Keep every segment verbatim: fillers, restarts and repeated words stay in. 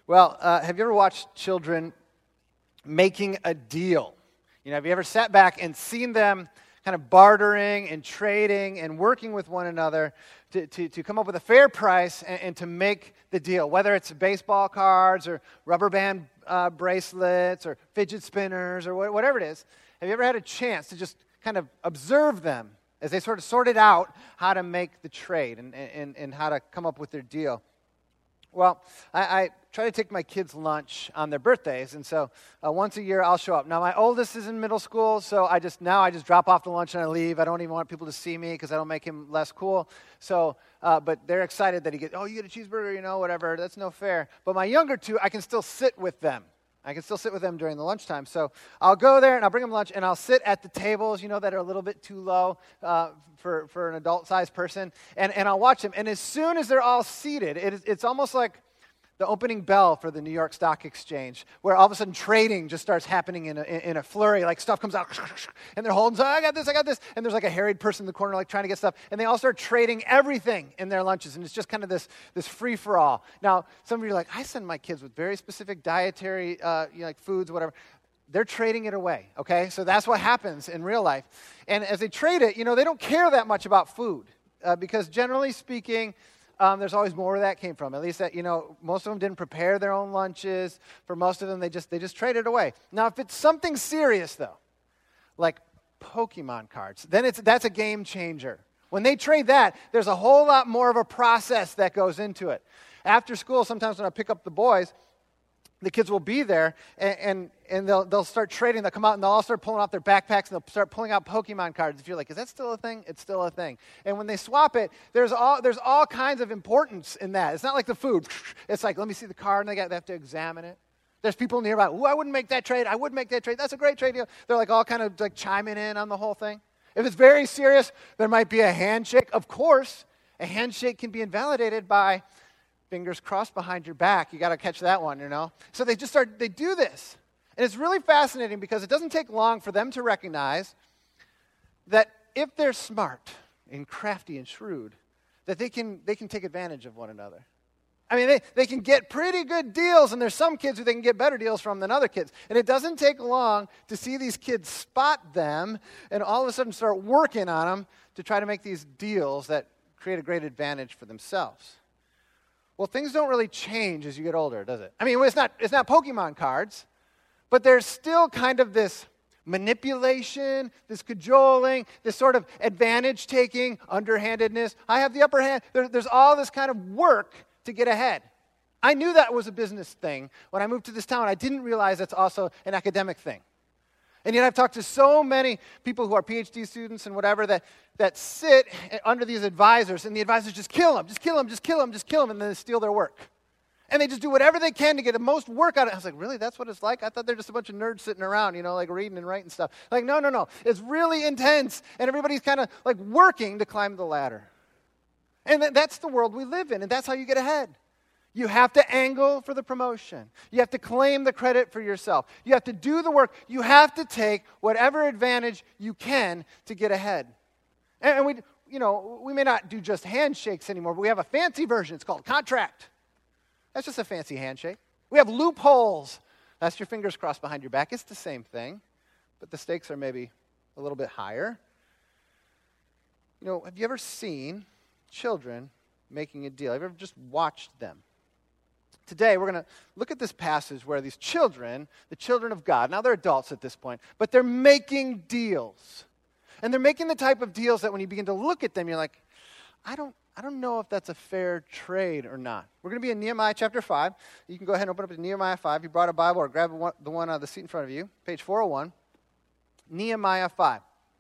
Well, uh, have you ever watched children making a deal? You know, have you ever sat back and seen them kind of bartering and trading and working with one another to, to, to come up with a fair price and, and to make the deal, whether it's baseball cards or rubber band uh, bracelets or fidget spinners or wh- whatever it is? Have you ever had a chance to just kind of observe them as they sort of sorted out how to make the trade and, and, and how to come up with their deal? Well, I, I try to take my kids lunch on their birthdays, and so uh, once a year I'll show up. Now, my oldest is in middle school, so I just now I just drop off the lunch and I leave. I don't even want people to see me because I don't make him less cool. So, uh, but they're excited that he gets, oh, you get a cheeseburger, you know, whatever. That's no fair. But my younger two, I can still sit with them. I can still sit with them during the lunchtime. So I'll go there and I'll bring them lunch and I'll sit at the tables, you know, that are a little bit too low uh, for, for an adult-sized person. And, and I'll watch them. And as soon as they're all seated, it is, it's almost like the opening bell for the New York Stock Exchange, where all of a sudden trading just starts happening in a, in a flurry. Like stuff comes out, and they're holding, oh, I got this, I got this. And there's like a harried person in the corner like trying to get stuff. And they all start trading everything in their lunches. And it's just kind of this, this free-for-all. Now, some of you are like, I send my kids with very specific dietary uh, you know, like foods, whatever. They're trading it away, okay? So that's what happens in real life. And as they trade it, you know, they don't care that much about food uh, because generally speaking, Um, there's always more where that came from. At least that, you know, most of them didn't prepare their own lunches. For most of them, they just they just traded away. Now, if it's something serious, though, like Pokemon cards, then it's that's a game changer. When they trade that, there's a whole lot more of a process that goes into it. After school, sometimes when I pick up the boys, the kids will be there, and, and, and they'll they'll start trading. They'll come out, and they'll all start pulling out their backpacks, and they'll start pulling out Pokemon cards. If you're like, is that still a thing? It's still a thing. And when they swap it, there's all there's all kinds of importance in that. It's not like the food. It's like, let me see the card, and they, got, they have to examine it. There's people nearby, ooh, I wouldn't make that trade. I would make that trade. That's a great trade deal. They're like all kind of like chiming in on the whole thing. If it's very serious, there might be a handshake. Of course, a handshake can be invalidated by fingers crossed behind your back. You got to catch that one, you know. So they just start, they do this. And it's really fascinating because it doesn't take long for them to recognize that if they're smart and crafty and shrewd, that they can they can take advantage of one another. I mean, they, they can get pretty good deals, and there's some kids who they can get better deals from than other kids. And it doesn't take long to see these kids spot them and all of a sudden start working on them to try to make these deals that create a great advantage for themselves. Well, things don't really change as you get older, does it? I mean, it's not it's not Pokemon cards, but there's still kind of this manipulation, this cajoling, this sort of advantage-taking, underhandedness. I have the upper hand. There, there's all this kind of work to get ahead. I knew that was a business thing. When I moved to this town, I didn't realize that's also an academic thing. And yet I've talked to so many people who are P H D students and whatever that, that sit under these advisors, and the advisors just kill them, just kill them, just kill them, just kill them, and then they steal their work. And they just do whatever they can to get the most work out of it. I was like, really? That's what it's like? I thought they're just a bunch of nerds sitting around, you know, like reading and writing stuff. Like, no, no, no. It's really intense, and everybody's kind of like working to climb the ladder. And th- that's the world we live in, and that's how you get ahead. You have to angle for the promotion. You have to claim the credit for yourself. You have to do the work. You have to take whatever advantage you can to get ahead. And, and we, you know, we may not do just handshakes anymore, but we have a fancy version. It's called contract. That's just a fancy handshake. We have loopholes. That's your fingers crossed behind your back. It's the same thing, but the stakes are maybe a little bit higher. You know, have you ever seen children making a deal? Have you ever just watched them? Today, we're going to look at this passage where these children, the children of God, now they're adults at this point, but they're making deals. And they're making the type of deals that when you begin to look at them, you're like, I don't I don't know if that's a fair trade or not. We're going to be in Nehemiah chapter five. You can go ahead and open up to Nehemiah five. If you brought a Bible, or grab one, the one on the seat in front of you, page four oh one. Nehemiah five.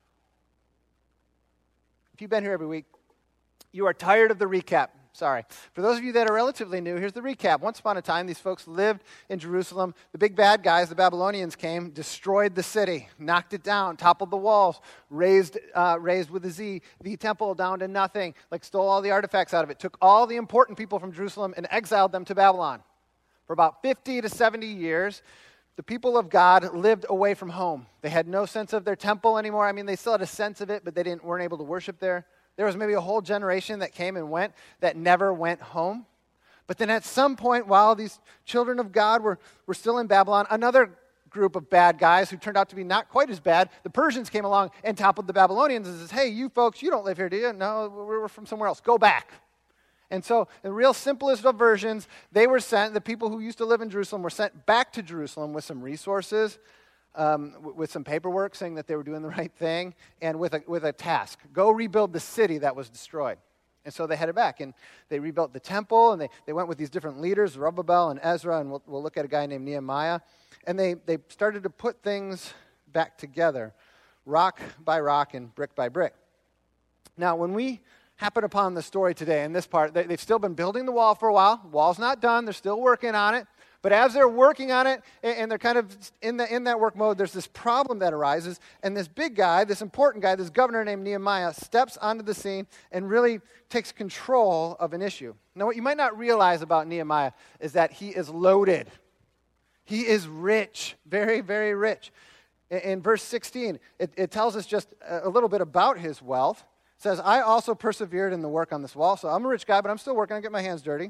If you've been here every week, you are tired of the recap. Sorry. For those of you that are relatively new, here's the recap. Once upon a time, these folks lived in Jerusalem. The big bad guys, the Babylonians, came, destroyed the city, knocked it down, toppled the walls, raised, uh, raised with a Z, the temple down to nothing, like stole all the artifacts out of it, took all the important people from Jerusalem and exiled them to Babylon. For about fifty to seventy years, the people of God lived away from home. They had no sense of their temple anymore. I mean, they still had a sense of it, but they didn't weren't able to worship there. There was maybe a whole generation that came and went that never went home. But then at some point, while these children of God were, were still in Babylon, another group of bad guys who turned out to be not quite as bad, the Persians came along and toppled the Babylonians and says, hey, you folks, you don't live here, do you? No, we're from somewhere else. Go back. And so, in real simplest of versions, they were sent, the people who used to live in Jerusalem were sent back to Jerusalem with some resources, um, w- with some paperwork saying that they were doing the right thing, and with a, with a task. Go rebuild the city that was destroyed. And so they headed back, and they rebuilt the temple, and they, they went with these different leaders, Zerubbabel and Ezra, and we'll, we'll look at a guy named Nehemiah. And they, they started to put things back together, rock by rock and brick by brick. Now, when we happen upon the story today, in this part, they, they've still been building the wall for a while. The wall's not done. They're still working on it. But as they're working on it, and, and they're kind of in, the, in that work mode, there's this problem that arises. And this big guy, this important guy, this governor named Nehemiah, steps onto the scene and really takes control of an issue. Now, what you might not realize about Nehemiah is that he is loaded. He is rich, very, very rich. In, in verse sixteen, it, it tells us just a, a little bit about his wealth. It says, I also persevered in the work on this wall. So I'm a rich guy, but I'm still working. I get my hands dirty.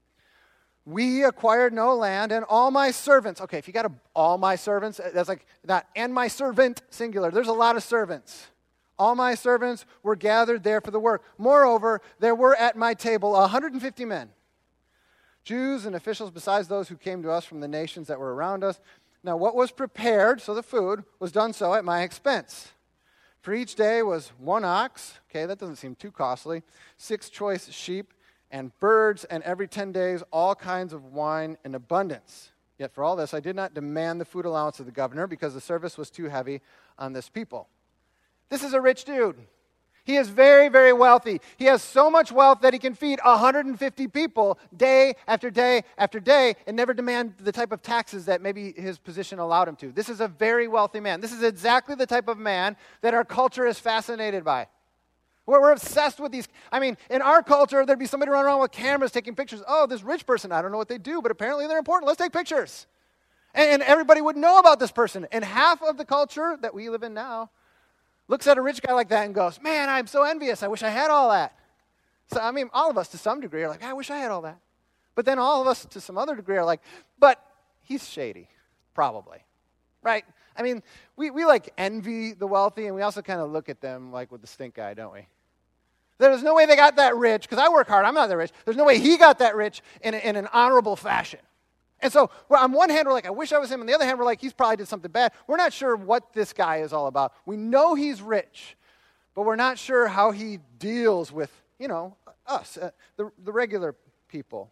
We acquired no land, and all my servants. Okay, if you got a, all my servants, that's like not, and my servant, singular. There's a lot of servants. All my servants were gathered there for the work. Moreover, there were at my table one hundred fifty men. Jews and officials besides those who came to us from the nations that were around us. Now what was prepared, so the food, was done so at my expense. For each day was one ox, okay, that doesn't seem too costly, six choice sheep, and birds, and every ten days all kinds of wine in abundance. Yet for all this I did not demand the food allowance of the governor, because the service was too heavy on this people. This is a rich dude. He is very, very wealthy. He has so much wealth that he can feed one hundred fifty people day after day after day and never demand the type of taxes that maybe his position allowed him to. This is a very wealthy man. This is exactly the type of man that our culture is fascinated by. We're, we're obsessed with these. I mean, in our culture, there'd be somebody running around with cameras taking pictures. Oh, this rich person, I don't know what they do, but apparently they're important. Let's take pictures. And, and everybody would know about this person. And half of the culture that we live in now looks at a rich guy like that and goes, man, I'm so envious. I wish I had all that. So, I mean, all of us to some degree are like, I wish I had all that. But then all of us to some other degree are like, but he's shady, probably, right? I mean, we, we like envy the wealthy, and we also kind of look at them like with the stink eye, don't we? There's no way they got that rich, because I work hard, I'm not that rich. There's no way he got that rich in, a, in an honorable fashion. And so, well, on one hand, we're like, I wish I was him. On the other hand, we're like, he's probably did something bad. We're not sure what this guy is all about. We know he's rich, but we're not sure how he deals with, you know, us, uh, the, the regular people.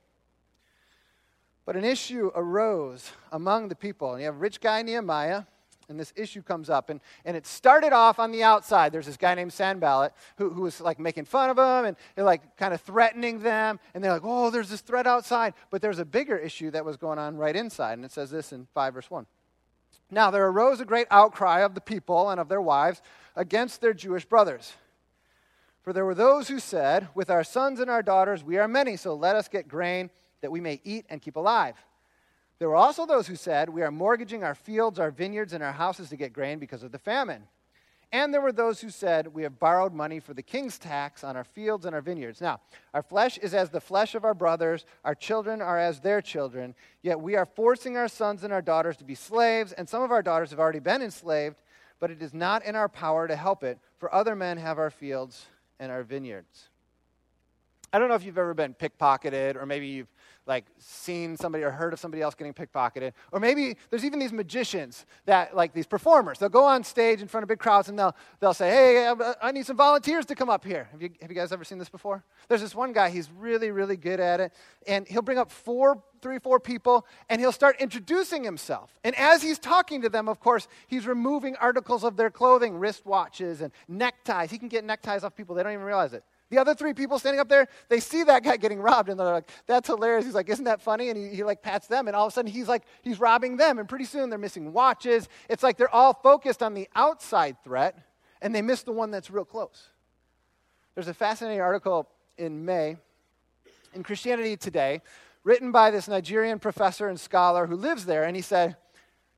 But an issue arose among the people. And you have a rich guy, Nehemiah, and this issue comes up. And, and it started off on the outside. There's this guy named Sanballat who, who was like making fun of them and they're like kind of threatening them. And they're like, oh, there's this threat outside. But there's a bigger issue that was going on right inside. And it says this in five verse one. Now there arose a great outcry of the people and of their wives against their Jewish brothers. For there were those who said, with our sons and our daughters we are many, so let us get grain that we may eat and keep alive. There were also those who said, we are mortgaging our fields, our vineyards, and our houses to get grain because of the famine. And there were those who said, we have borrowed money for the king's tax on our fields and our vineyards. Now, our flesh is as the flesh of our brothers, our children are as their children, yet we are forcing our sons and our daughters to be slaves, and some of our daughters have already been enslaved, but it is not in our power to help it, for other men have our fields and our vineyards. I don't know if you've ever been pickpocketed, or maybe you've like seen somebody or heard of somebody else getting pickpocketed. Or maybe there's even these magicians that, like these performers, they'll go on stage in front of big crowds and they'll they'll say, hey, I, I need some volunteers to come up here. Have you, have you guys ever seen this before? There's this one guy, he's really, really good at it. And he'll bring up four, three, four people, and he'll start introducing himself. And as he's talking to them, of course, he's removing articles of their clothing, wristwatches and neckties. He can get neckties off people, they don't even realize it. The other three people standing up there, they see that guy getting robbed, and they're like, that's hilarious. He's like, isn't that funny? And he, he like pats them, and all of a sudden he's like, he's robbing them, and pretty soon they're missing watches. It's like they're all focused on the outside threat, and they miss the one that's real close. There's a fascinating article in May in Christianity Today, written by this Nigerian professor and scholar who lives there, and he said,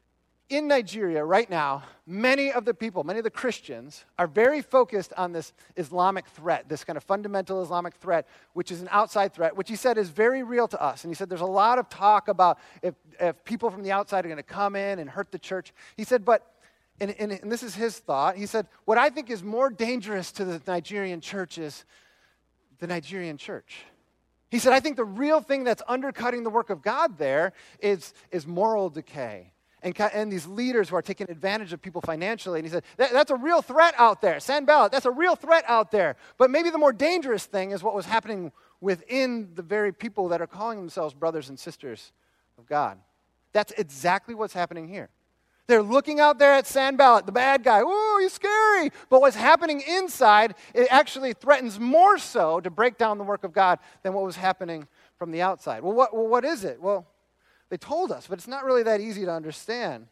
in Nigeria right now, many of the people, many of the Christians, are very focused on this Islamic threat, this kind of fundamental Islamic threat, which is an outside threat, which he said is very real to us. And he said there's a lot of talk about if, if people from the outside are going to come in and hurt the church. He said, but, and, and, and this is his thought, he said, what I think is more dangerous to the Nigerian church is the Nigerian church. He said, I think the real thing that's undercutting the work of God there is, is moral decay. And, and these leaders who are taking advantage of people financially. And he said, that, that's a real threat out there. Sanballat, that's a real threat out there. But maybe the more dangerous thing is what was happening within the very people that are calling themselves brothers and sisters of God. That's exactly what's happening here. They're looking out there at Sanballat, the bad guy. Ooh, he's scary. But what's happening inside, it actually threatens more so to break down the work of God than what was happening from the outside. Well, what, well, what is it? Well, they told us, but it's not really that easy to understand.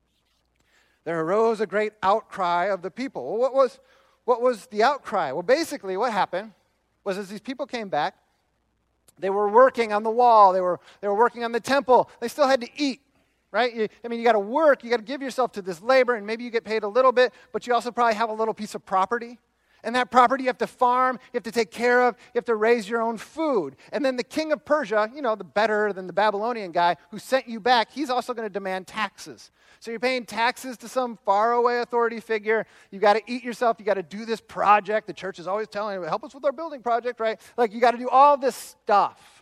There arose a great outcry of the people. Well, what was, what was the outcry? Well, basically what happened was as these people came back, they were working on the wall. They were, they were working on the temple. They still had to eat, right? You, I mean, you got to work. You got to give yourself to this labor, and maybe you get paid a little bit, but you also probably have a little piece of property. And that property you have to farm, you have to take care of, you have to raise your own food. And then the king of Persia, you know, the better than the Babylonian guy who sent you back, he's also going to demand taxes. So you're paying taxes to some faraway authority figure. You got to eat yourself. You got to do this project. The church is always telling you, help us with our building project, right? Like you got to do all this stuff.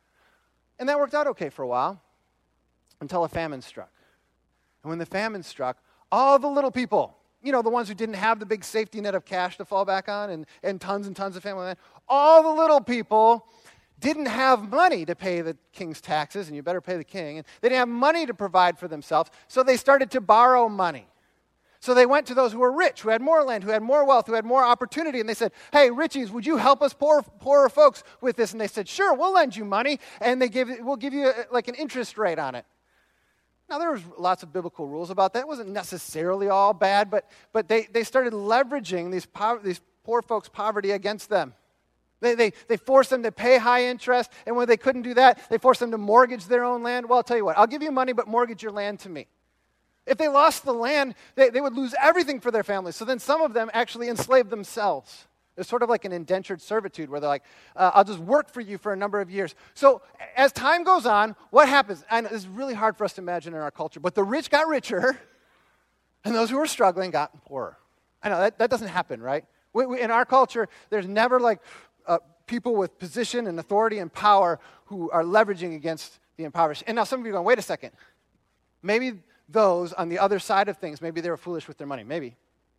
And that worked out okay for a while until a famine struck. And when the famine struck, all the little people, you know, the ones who didn't have the big safety net of cash to fall back on and, and tons and tons of family land, all the little people didn't have money to pay the king's taxes, and you better pay the king, and they didn't have money to provide for themselves, so they started to borrow money. So they went to those who were rich, who had more land, who had more wealth, who had more opportunity, and they said, hey, richies, would you help us poor, poorer folks with this? And they said, sure, we'll lend you money, and they give, we'll give you a, like an interest rate on it. Now, there was lots of biblical rules about that. It wasn't necessarily all bad, but, but they, they started leveraging these, po- these poor folks' poverty against them. They, they, they forced them to pay high interest, and when they couldn't do that, they forced them to mortgage their own land. Well, I'll tell you what, I'll give you money, but mortgage your land to me. If they lost the land, they, they would lose everything for their families. So then some of them actually enslaved themselves. It's sort of like an indentured servitude where they're like, uh, I'll just work for you for a number of years. So as time goes on, what happens? I know this is really hard for us to imagine in our culture, but the rich got richer, and those who were struggling got poorer. I know, that, that doesn't happen, right? We, we, in our culture, there's never like uh, people with position and authority and power who are leveraging against the impoverished. And now some of you are going, wait a second. Maybe those on the other side of things, maybe they were foolish with their money. Maybe.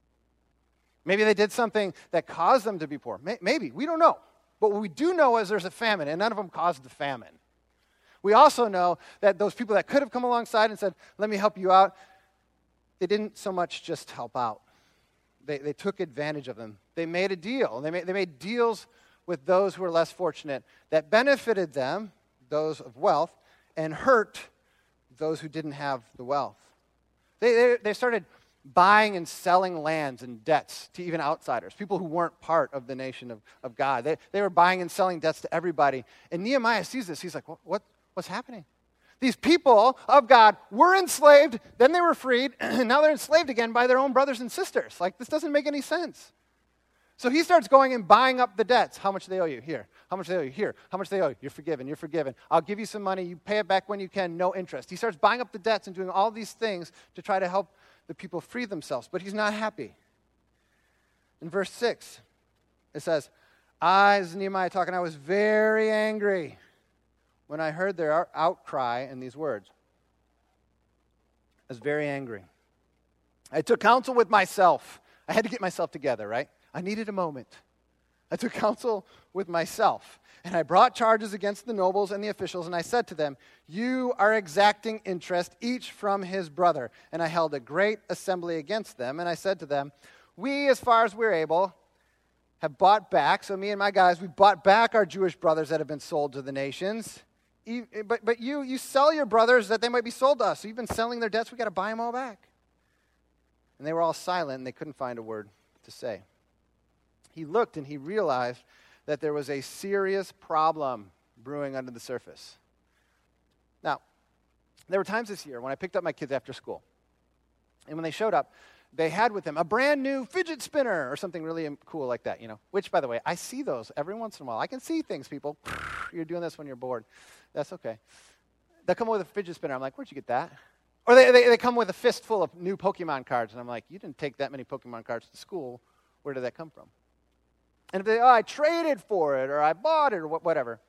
Maybe they did something that caused them to be poor. Maybe. We don't know. But what we do know is there's a famine, and none of them caused the famine. We also know that those people that could have come alongside and said, let me help you out, they didn't so much just help out. They, they took advantage of them. They made a deal. They made, they made deals with those who were less fortunate that benefited them, those of wealth, and hurt those who didn't have the wealth. They, they, they started buying and selling lands and debts to even outsiders, people who weren't part of the nation of, of God. They, they were buying and selling debts to everybody. And Nehemiah sees this. He's like, what, what, what's happening? These people of God were enslaved, then they were freed, and now they're enslaved again by their own brothers and sisters. Like, this doesn't make any sense. So he starts going and buying up the debts. How much do they owe you? Here. How much do they owe you? Here. How much do they owe you? You're forgiven. You're forgiven. I'll give you some money. You pay it back when you can. No interest. He starts buying up the debts and doing all these things to try to help the people free themselves. But he's not happy. In verse six, it says, I, this is Nehemiah talking, I was very angry when I heard their outcry in these words. I was very angry. I took counsel with myself. I had to get myself together, right? I needed a moment. I took counsel with myself, and I brought charges against the nobles and the officials, and I said to them, you are exacting interest, each from his brother. And I held a great assembly against them, and I said to them, we, as far as we're able, have bought back, so me and my guys, we bought back our Jewish brothers that have been sold to the nations. But, but you, you sell your brothers that they might be sold to us. So you've been selling their debts, we've got to buy them all back. And they were all silent, and they couldn't find a word to say. He looked and he realized that there was a serious problem brewing under the surface. Now, there were times this year when I picked up my kids after school, And when they showed up, they had with them a brand new fidget spinner or something really im- cool like that, you know. Which, by the way, I see those every once in a while. I can see things, people. You're doing this when you're bored. That's okay. They come with a fidget spinner. I'm like, where'd you get that? Or they, they, they come with a fistful of new Pokemon cards. And I'm like, you didn't take that many Pokemon cards to school. Where did that come from? And if they, oh, I traded for it, or I bought it, or wh- whatever.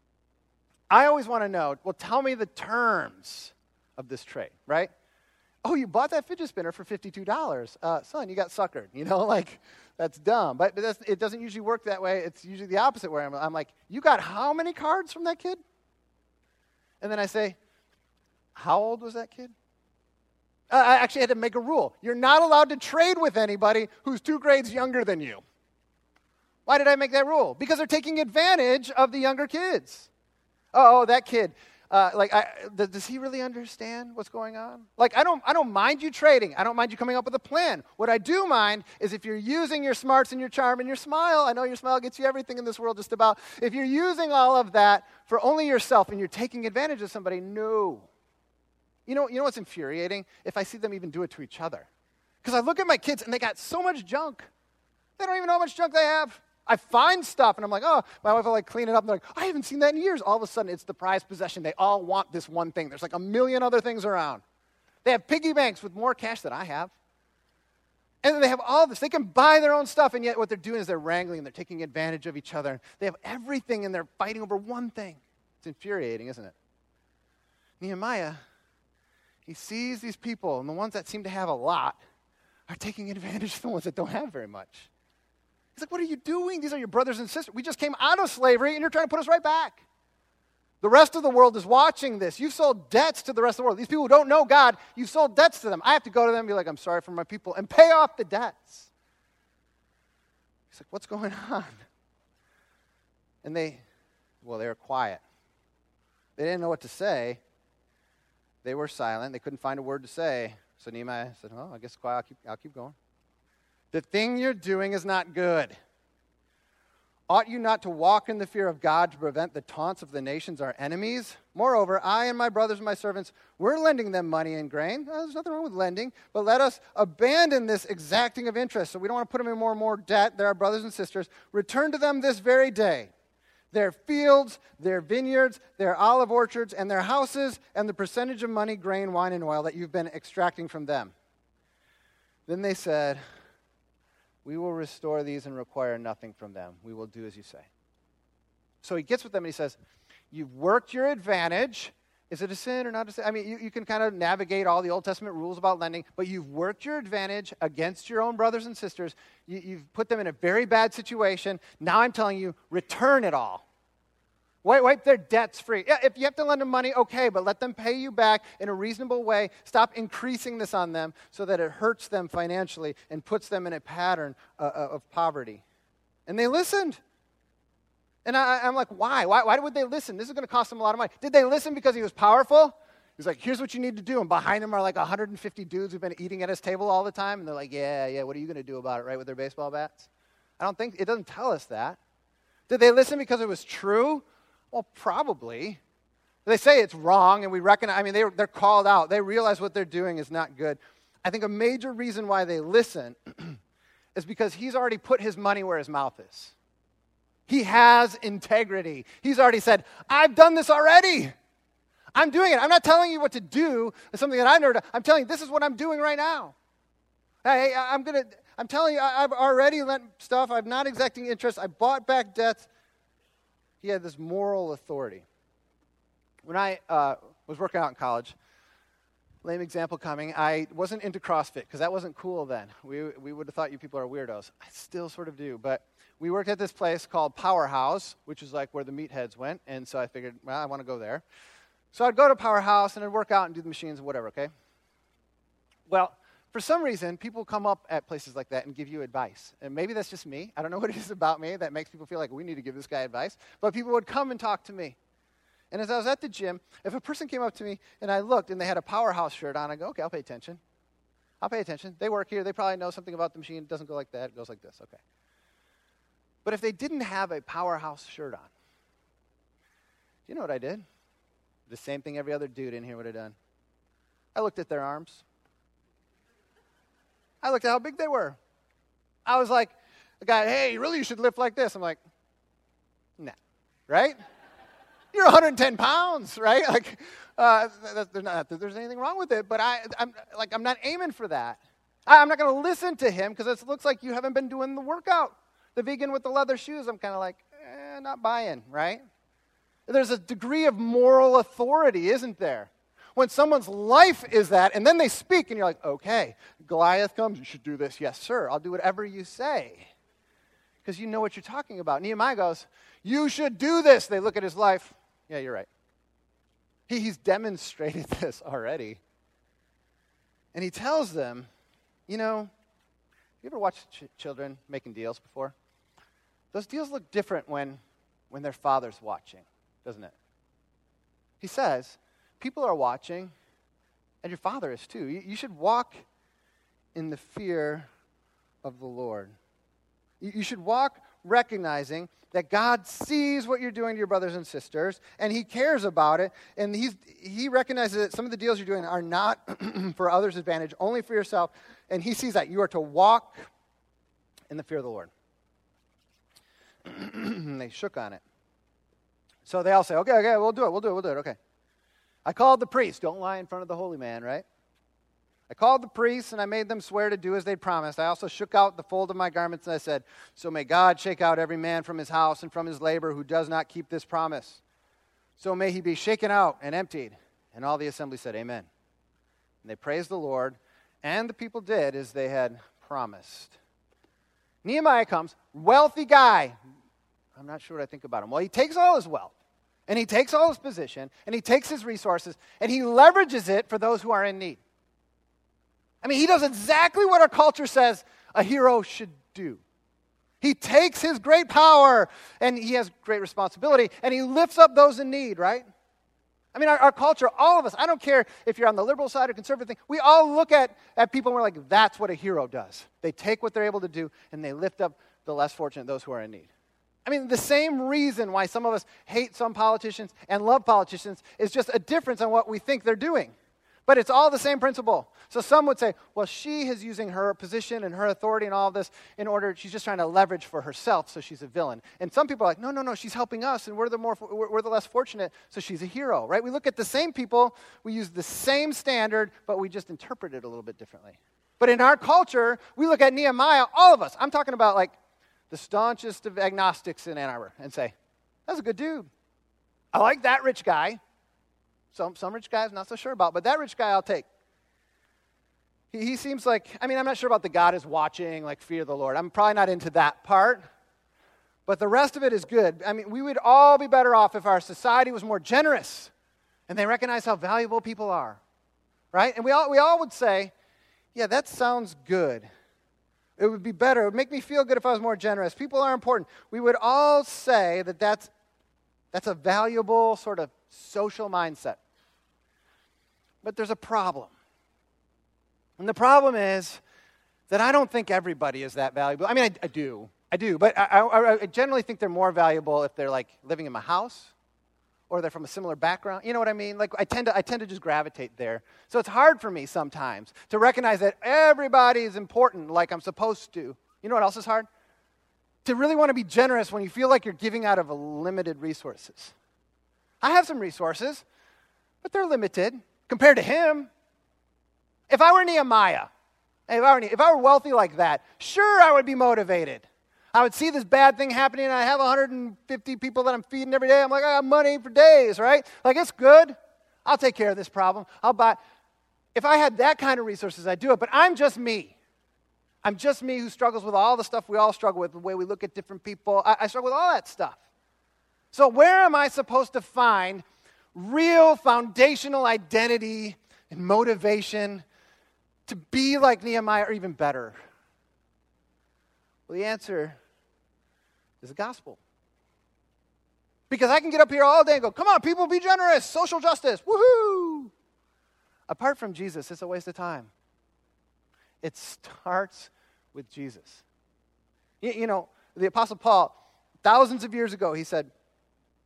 I always want to know, well, tell me the terms of this trade, right? Oh, you bought that fidget spinner for fifty-two dollars. Uh, son, you got suckered. You know, like, that's dumb. But that's, it doesn't usually work that way. It's usually the opposite where I'm, I'm like, you got how many cards from that kid? And then I say, how old was that kid? Uh, I actually had to make a rule. You're not allowed to trade with anybody who's two grades younger than you. Why did I make that rule? Because they're taking advantage of the younger kids. Oh, oh that kid. Uh, like, I, th- does he really understand what's going on? Like, I don't, I don't mind you trading. I don't mind you coming up with a plan. What I do mind is if you're using your smarts and your charm and your smile. I know your smile gets you everything in this world just about. If you're using all of that for only yourself and you're taking advantage of somebody, no. You know, you know what's infuriating? If I see them even do it to each other. Because I look at my kids and they got so much junk. They don't even know how much junk they have. I find stuff, and I'm like, oh, my wife will like clean it up, and they're like, I haven't seen that in years. All of a sudden, it's the prized possession. They all want this one thing. There's like a million other things around. They have piggy banks with more cash than I have. And then they have all this. They can buy their own stuff, and yet what they're doing is they're wrangling, and they're taking advantage of each other. They have everything, and they're fighting over one thing. It's infuriating, isn't it? Nehemiah, he sees these people, and the ones that seem to have a lot are taking advantage of the ones that don't have very much. He's like, what are you doing? These are your brothers and sisters. We just came out of slavery, and you're trying to put us right back. The rest of the world is watching this. You've sold debts to the rest of the world. These people who don't know God, you've sold debts to them. I have to go to them and be like, I'm sorry for my people, and pay off the debts. He's like, what's going on? And they, well, they were quiet. They didn't know what to say. They were silent. They couldn't find a word to say. So Nehemiah said, well, I guess quiet. I'll keep, I'll keep going. The thing you're doing is not good. Ought you not to walk in the fear of God to prevent the taunts of the nations, our enemies? Moreover, I and my brothers and my servants, we're lending them money and grain. Well, there's nothing wrong with lending, but let us abandon this exacting of interest. So we don't want to put them in more and more debt. They're our brothers and sisters. Return to them this very day. Their fields, their vineyards, their olive orchards, and their houses, and the percentage of money, grain, wine, and oil that you've been extracting from them. Then they said, we will restore these and require nothing from them. We will do as you say. So he gets with them and he says, you've worked your advantage. Is it a sin or not a sin? I mean, you, you can kind of navigate all the Old Testament rules about lending, but you've worked your advantage against your own brothers and sisters. You, you've put them in a very bad situation. Now I'm telling you, return it all. Wipe, wipe their debts free. Yeah, if you have to lend them money, okay, but let them pay you back in a reasonable way. Stop increasing this on them so that it hurts them financially and puts them in a pattern uh, of poverty. And they listened. And I, I'm like, why? why? Why would they listen? This is going to cost them a lot of money. Did they listen because he was powerful? He's like, here's what you need to do. And behind him are like one hundred fifty dudes who've been eating at his table all the time. And they're like, yeah, yeah, what are you going to do about it, right, with their baseball bats? I don't think, it doesn't tell us that. Did they listen because it was true? Well, probably. They say it's wrong, and we recognize, I mean, they, they're called out. They realize what they're doing is not good. I think a major reason why they listen is because he's already put his money where his mouth is. He has integrity. He's already said, I've done this already. I'm doing it. I'm not telling you what to do. It's something that I know. I'm telling you, this is what I'm doing right now. Hey, I'm going to, I'm telling you, I've already lent stuff. I'm not exacting interest. I bought back debts. He had this moral authority. When I uh, was working out in college, lame example coming, I wasn't into CrossFit because that wasn't cool then. We we would have thought you people are weirdos. I still sort of do, but we worked at this place called Powerhouse, which is like where the meatheads went, and so I figured, well, I want to go there. So I'd go to Powerhouse and I'd work out and do the machines and whatever, okay? Well, for some reason, people come up at places like that and give you advice. And maybe that's just me. I don't know what it is about me that makes people feel like we need to give this guy advice. But people would come and talk to me. And as I was at the gym, if a person came up to me and I looked and they had a Powerhouse shirt on, I go, okay, I'll pay attention. I'll pay attention. They work here. They probably know something about the machine. It doesn't go like that. It goes like this. Okay. But if they didn't have a Powerhouse shirt on, you know what I did? The same thing every other dude in here would have done. I looked at their arms. I looked at how big they were. I was like, the guy, hey, really, you should lift like this. I'm like, nah, right? You're one hundred ten pounds, right? Like, uh, there's not that there's anything wrong with it, but I, I'm like, I'm not aiming for that. I, I'm not going to listen to him because it looks like you haven't been doing the workout. The vegan with the leather shoes, I'm kind of like, eh, not buying, right? There's a degree of moral authority, isn't there? When someone's life is that, and then they speak, and you're like, okay, Goliath comes, you should do this. Yes, sir, I'll do whatever you say. Because you know what you're talking about. Nehemiah goes, you should do this. They look at his life. Yeah, you're right. He, he's demonstrated this already. And he tells them, you know, you ever watched ch- children making deals before? Those deals look different when, when their father's watching, doesn't it? He says, people are watching, and your father is too. You, you should walk in the fear of the Lord. You, you should walk recognizing that God sees what you're doing to your brothers and sisters, and he cares about it, and he's, he recognizes that some of the deals you're doing are not for others' advantage, only for yourself, and he sees that. You are to walk in the fear of the Lord. They shook on it. So they all say, okay, okay, we'll do it, we'll do it, we'll do it, okay. I called the priest. Don't lie in front of the holy man, right? I called the priests, and I made them swear to do as they'd promised. I also shook out the fold of my garments, and I said, so may God shake out every man from his house and from his labor who does not keep this promise. So may he be shaken out and emptied. And all the assembly said, amen. And they praised the Lord, and the people did as they had promised. Nehemiah comes, wealthy guy. I'm not sure what I think about him. Well, he takes all his wealth, and he takes all his position, and he takes his resources, and he leverages it for those who are in need. I mean, he does exactly what our culture says a hero should do. He takes his great power, and he has great responsibility, and he lifts up those in need, right? I mean, our, our culture, all of us, I don't care if you're on the liberal side or conservative thing, we all look at, at people and we're like, that's what a hero does. They take what they're able to do, and they lift up the less fortunate, those who are in need. I mean, the same reason why some of us hate some politicians and love politicians is just a difference on what we think they're doing. But it's all the same principle. So some would say, well, she is using her position and her authority and all of this in order, she's just trying to leverage for herself, so she's a villain. And some people are like, no, no, no, she's helping us, and we're the more, we're, we're the less fortunate, so she's a hero, right? We look at the same people, we use the same standard, but we just interpret it a little bit differently. But in our culture, we look at Nehemiah, all of us, I'm talking about like the staunchest of agnostics in Ann Arbor, and say, that's a good dude. I like that rich guy. Some some rich guys, not so sure about, but that rich guy I'll take. He, he seems like, I mean, I'm not sure about the God is watching, like fear of the Lord. I'm probably not into that part, but the rest of it is good. I mean, we would all be better off if our society was more generous and they recognize how valuable people are, right? And we all we all would say, yeah, that sounds good. It would be better. It would make me feel good if I was more generous. People are important. We would all say that that's, that's a valuable sort of social mindset. But there's a problem. And the problem is that I don't think everybody is that valuable. I mean, I, I do. I do. But I, I, I generally think they're more valuable if they're like living in my house or they're from a similar background. You know what I mean? Like I tend to I tend to just gravitate there. So it's hard for me sometimes to recognize that everybody is important like I'm supposed to. You know what else is hard? To really want to be generous when you feel like you're giving out of limited resources. I have some resources, but they're limited compared to him. If I were Nehemiah, if I were, if I were wealthy like that, sure I would be motivated. I would see this bad thing happening, and I have one hundred fifty people that I'm feeding every day. I'm like, I got money for days, right? Like, it's good. I'll take care of this problem. I'll buy. If I had that kind of resources, I'd do it. But I'm just me. I'm just me who struggles with all the stuff we all struggle with, the way we look at different people. I, I struggle with all that stuff. So where am I supposed to find real foundational identity and motivation to be like Nehemiah or even better? Well, the answer is the gospel. Because I can get up here all day and go, come on, people, be generous, social justice, woohoo! Apart from Jesus, it's a waste of time. It starts with Jesus. You, you know, the Apostle Paul, thousands of years ago, he said,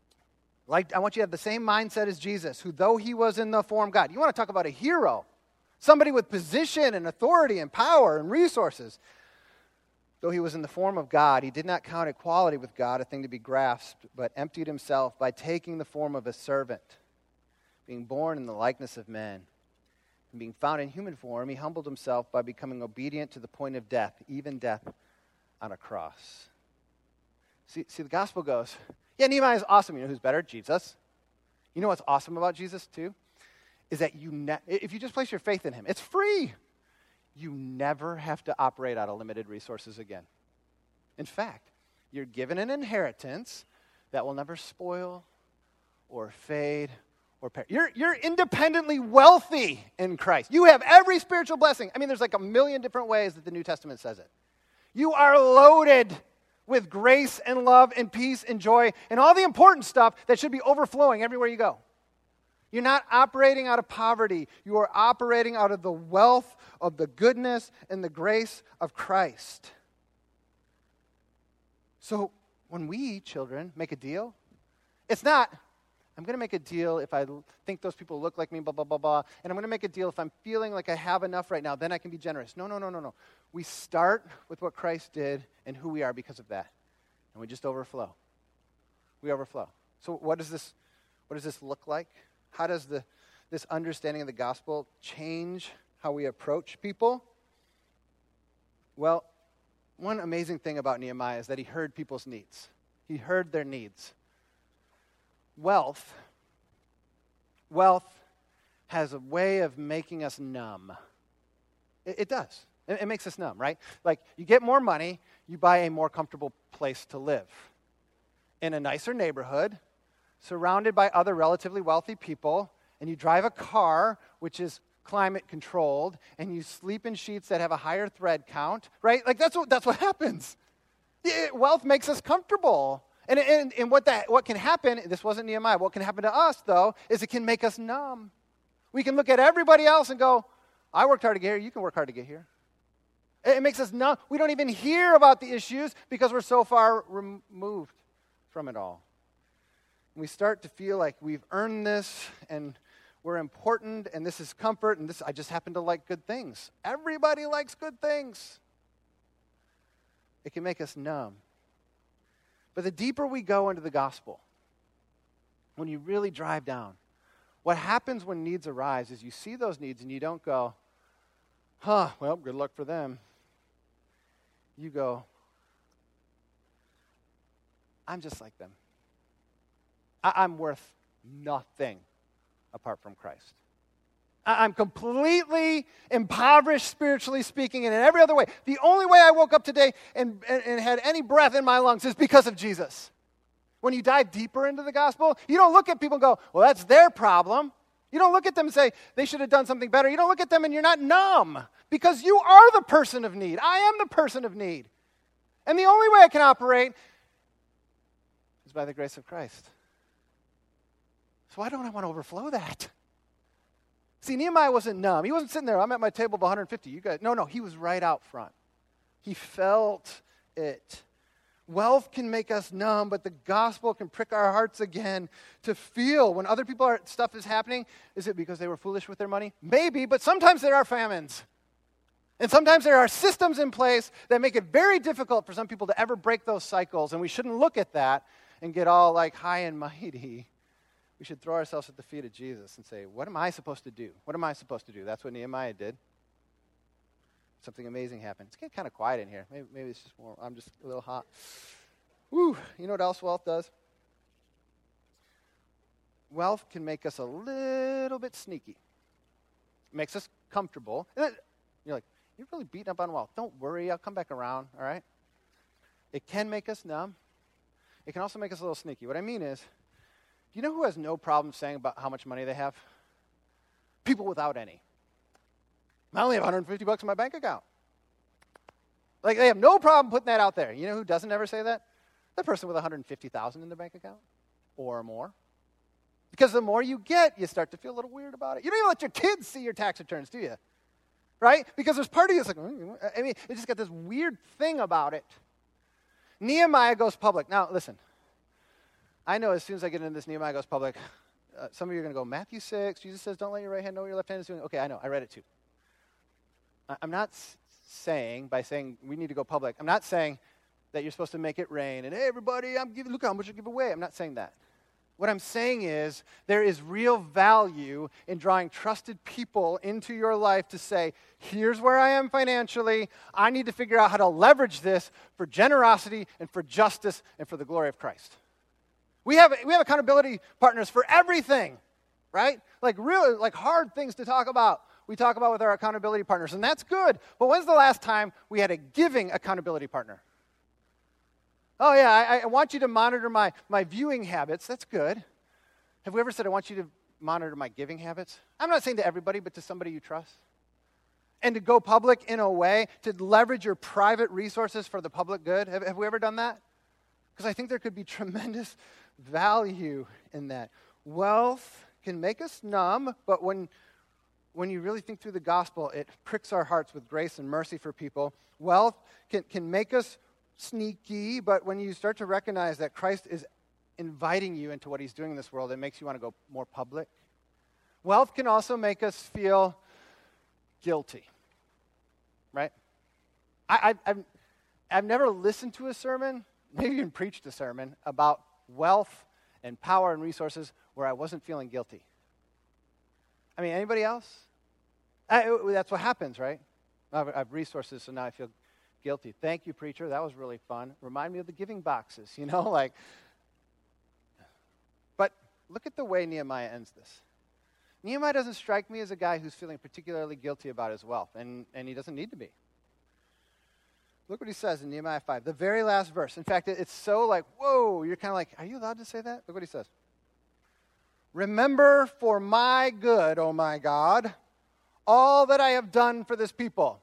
like, I want you to have the same mindset as Jesus, who though he was in the form of God. You want to talk about a hero. somebody with position and authority and power and resources. Though he was in the form of God, he did not count equality with God a thing to be grasped, but emptied himself by taking the form of a servant, being born in the likeness of men. And being found in human form, he humbled himself by becoming obedient to the point of death, even death on a cross. See, see, the gospel goes, yeah, Nehemiah is awesome. You know who's better? Jesus. You know what's awesome about Jesus, too? Is that you, ne- if you just place your faith in him, it's free. You never have to operate out of limited resources again. In fact, you're given an inheritance that will never spoil or fade or perish. You're, you're independently wealthy in Christ. You have every spiritual blessing. I mean, there's like a million different ways that the New Testament says it. You are loaded with grace and love and peace and joy and all the important stuff that should be overflowing everywhere you go. You're not operating out of poverty. You are operating out of the wealth of the goodness and the grace of Christ. So when we, children, make a deal, it's not, I'm going to make a deal if I think those people look like me, blah, blah, blah, blah, and I'm going to make a deal if I'm feeling like I have enough right now, then I can be generous. No, no, no, no, no. We start with what Christ did and who we are because of that, and we just overflow. We overflow. So what does this, what does this look like? How does the this understanding of the gospel change how we approach people? Well, one amazing thing about Nehemiah is that he heard people's needs. He heard their needs. Wealth, wealth has a way of making us numb. It, it does. It, it makes us numb, right? Like, you get more money, you buy a more comfortable place to live. In a nicer neighborhood, surrounded by other relatively wealthy people, and you drive a car which is climate controlled, and you sleep in sheets that have a higher thread count, right? Like, that's what that's what happens. It, wealth makes us comfortable. And, and, and what that what can happen, this wasn't Nehemiah, what can happen to us, though, is it can make us numb. We can look at everybody else and go, I worked hard to get here, you can work hard to get here. It, it makes us numb. We don't even hear about the issues because we're so far removed from it all. We start to feel like we've earned this, and we're important, and this is comfort, and this I just happen to like good things. Everybody likes good things. It can make us numb. But the deeper we go into the gospel, when you really drive down, what happens when needs arise is you see those needs and you don't go, huh, well, good luck for them. You go, I'm just like them. I- I'm worth nothing apart from Christ. I- I'm completely impoverished spiritually speaking and in every other way. The only way I woke up today and, and, and had any breath in my lungs is because of Jesus. When you dive deeper into the gospel, you don't look at people and go, well, that's their problem. You don't look at them and say, they should have done something better. You don't look at them and you're not numb because you are the person of need. I am the person of need. And the only way I can operate is by the grace of Christ. So why don't I want to overflow that? See, Nehemiah wasn't numb. He wasn't sitting there, I'm at my table of one hundred fifty. You guys, no, no, he was right out front. He felt it. Wealth can make us numb, but the gospel can prick our hearts again to feel when other people are, stuff is happening. Is it because they were foolish with their money? Maybe, but sometimes there are famines. And sometimes there are systems in place that make it very difficult for some people to ever break those cycles, and we shouldn't look at that and get all like high and mighty. We should throw ourselves at the feet of Jesus and say, what am I supposed to do? What am I supposed to do? That's what Nehemiah did. Something amazing happened. It's getting kind of quiet in here. Maybe, maybe it's just more, I'm just a little hot. Woo, you know what else wealth does? Wealth can make us a little bit sneaky. It makes us comfortable. You're like, you're really beating up on wealth. Don't worry, I'll come back around, all right? It can make us numb. It can also make us a little sneaky. What I mean is, do you know who has no problem saying about how much money they have? People without any. I only have one hundred fifty bucks in my bank account. Like, they have no problem putting that out there. You know who doesn't ever say that? The person with one hundred fifty thousand in their bank account or more. Because the more you get, you start to feel a little weird about it. You don't even let your kids see your tax returns, do you? Right? Because there's part of you that's like, mm, I mean, it just got this weird thing about it. Nehemiah goes public. Now, listen. I know as soon as I get into this, Nehemiah goes public. Uh, some of you are going to go, Matthew six, Jesus says, don't let your right hand know what your left hand is doing. Okay, I know. I read it too. I- I'm not s- saying, by saying we need to go public, I'm not saying that you're supposed to make it rain and, hey, everybody, I'm giving, look how much I give away. I'm not saying that. What I'm saying is there is real value in drawing trusted people into your life to say, here's where I am financially. I need to figure out how to leverage this for generosity and for justice and for the glory of Christ. We have, we have accountability partners for everything, right? Like really, like hard things to talk about. We talk about with our accountability partners, and that's good. But when's the last time we had a giving accountability partner? Oh, yeah, I, I want you to monitor my, my viewing habits. That's good. Have we ever said, I want you to monitor my giving habits? I'm not saying to everybody, but to somebody you trust. And to go public in a way, to leverage your private resources for the public good. Have, have we ever done that? Because I think there could be tremendous value in that. Wealth can make us numb, but when, when you really think through the gospel, it pricks our hearts with grace and mercy for people. Wealth can, can make us sneaky, but when you start to recognize that Christ is inviting you into what he's doing in this world, it makes you want to go more public. Wealth can also make us feel guilty, right? I, I, I've, I've never listened to a sermon, maybe even preached a sermon, about wealth and power and resources where I wasn't feeling guilty. I mean, anybody else? I, that's what happens, right? I have, I have resources, so now I feel guilty. Thank you, preacher. That was really fun. Remind me of the giving boxes, you know, like. But look at the way Nehemiah ends this. Nehemiah doesn't strike me as a guy who's feeling particularly guilty about his wealth, and, and he doesn't need to be. Look what he says in Nehemiah five, the very last verse. In fact, it, it's so like, whoa, you're kind of like, are you allowed to say that? Look what he says. Remember for my good, O my God, all that I have done for this people.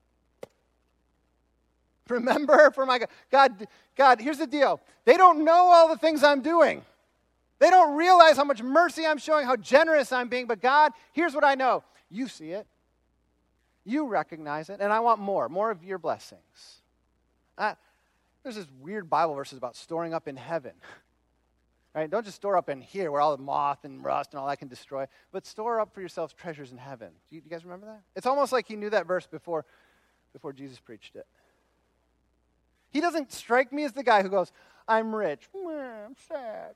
Remember for my God. God, God, here's the deal. They don't know all the things I'm doing. They don't realize how much mercy I'm showing, how generous I'm being. But God, here's what I know. You see it. You recognize it. And I want more, more of your blessings. Uh, there's this weird Bible verses about storing up in heaven. Right? Don't just store up in here where all the moth and rust and all that can destroy, but store up for yourselves treasures in heaven. Do you, do you guys remember that? It's almost like he knew that verse before, before Jesus preached it. He doesn't strike me as the guy who goes, I'm rich. I'm sad.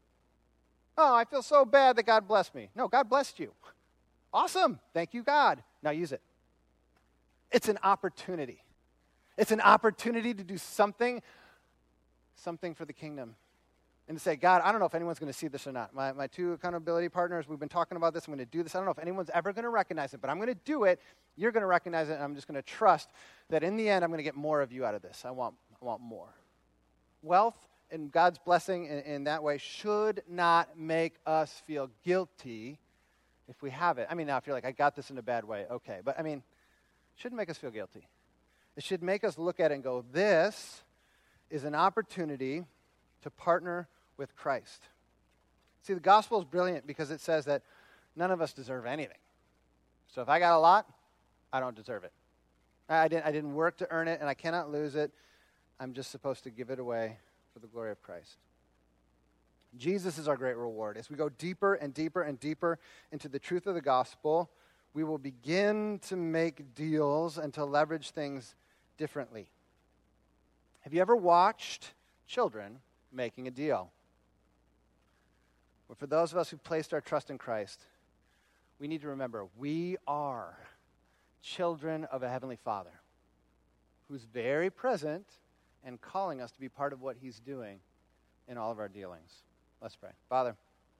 Oh, I feel so bad that God blessed me. No, God blessed you. Awesome. Thank you, God. Now use it. It's an opportunity. It's an opportunity to do something, something for the kingdom. And to say, God, I don't know if anyone's going to see this or not. My, my two accountability partners, we've been talking about this. I'm going to do this. I don't know if anyone's ever going to recognize it, but I'm going to do it. You're going to recognize it, and I'm just going to trust that in the end, I'm going to get more of you out of this. I want, I want more. Wealth and God's blessing in, in that way should not make us feel guilty if we have it. I mean, now if you're like, I got this in a bad way, okay. But I mean, it shouldn't make us feel guilty. It should make us look at it and go, this is an opportunity to partner with Christ. See, the gospel is brilliant because it says that none of us deserve anything. So if I got a lot, I don't deserve it. I didn't, I didn't work to earn it, and I cannot lose it. I'm just supposed to give it away for the glory of Christ. Jesus is our great reward. As we go deeper and deeper and deeper into the truth of the gospel, we will begin to make deals and to leverage things differently. Have you ever watched children making a deal? Well, for those of us who placed our trust in Christ, we need to remember we are children of a heavenly Father who's very present and calling us to be part of what he's doing in all of our dealings. Let's pray. Father,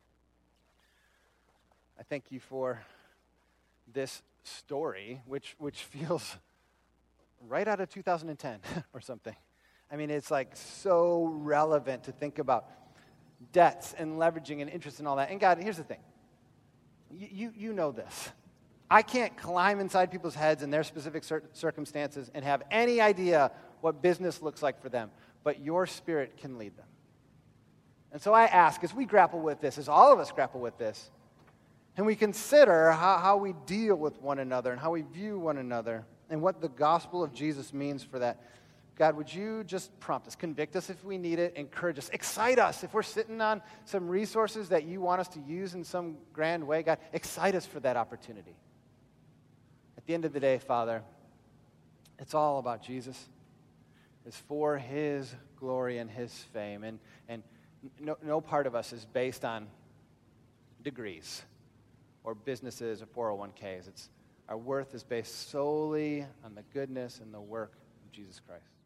I thank you for this story, which which feels right out of two thousand ten or something. I mean, it's like so relevant to think about debts and leveraging and interest and all that. And God, here's the thing. You, you, you know this. I can't climb inside people's heads in their specific cir- circumstances and have any idea what business looks like for them. But your Spirit can lead them. And so I ask, as we grapple with this, as all of us grapple with this, and we consider how, how we deal with one another and how we view one another and what the gospel of Jesus means for that, God, would you just prompt us, convict us if we need it, encourage us, excite us if we're sitting on some resources that you want us to use in some grand way. God, excite us for that opportunity. I the end of the day, Father, it's all about Jesus. It's for his glory and his fame. And, and no, no part of us is based on degrees or businesses or four oh one k's. It's, our worth is based solely on the goodness and the work of Jesus Christ.